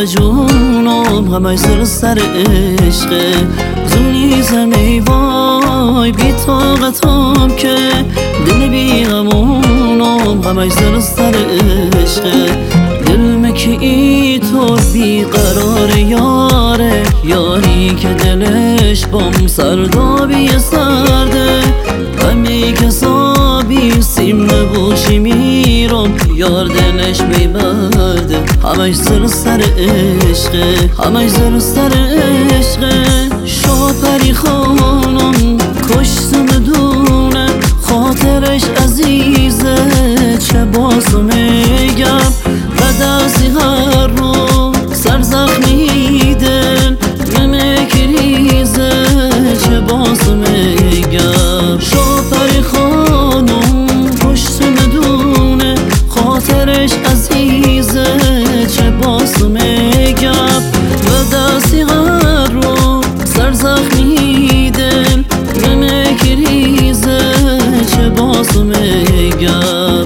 به جونم همه سر عشقه زونی زمی وای بی طاقتم که دل بی غمونم همه سر عشقه دل مکی طور بی قرار یاره یاری که دلش بام سردابی سرده همی که سابی سیم نبوشی میرم یار دلش میبرده همش سر عشقه همش سر عشقه شو پری خانم کشتم دونه خاطرش عزیزه چه باز میگم و دستی هر رو سر زخمی دل نمیکریزه چه باز میگم شو پری خانم کشتم دونه خاطرش عزیزه چه باز میگم و دستی هر رو سر زخمی دل نمیکریزه چه باز میگم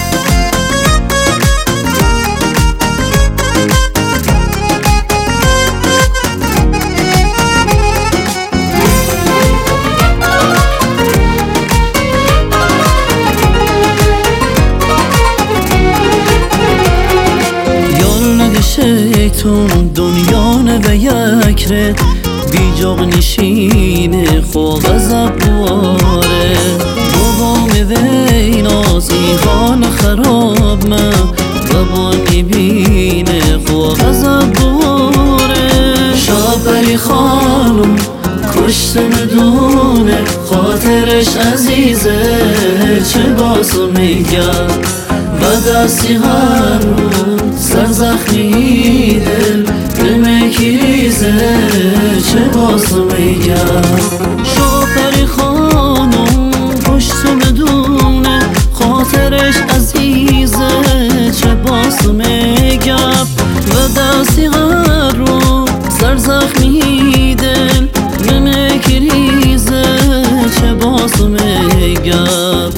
شیطون دنیا و یک ره بی جاغ نشینه خو غضب بواره بابام وی نازی خان خراب من بابا نبینه خو غضب بواره شاپری خانم کشتم دونه خاطرش عزیزه چه باسو میگم و دستی هر رو سر زخمی دل نمیکریزه چه باز میگم شو پری خانم پشتم دونه خاطرش عزیزه چه باز میگم و دستی هر رو سر زخمی دل نمیکریزه چه باز میگم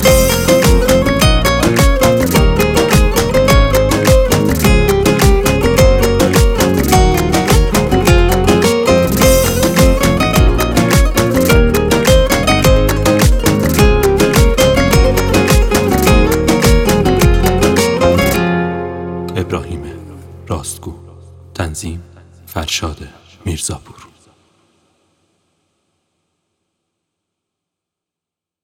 ابراهیم راستگو. تنظیم فرشاد میرزاپور.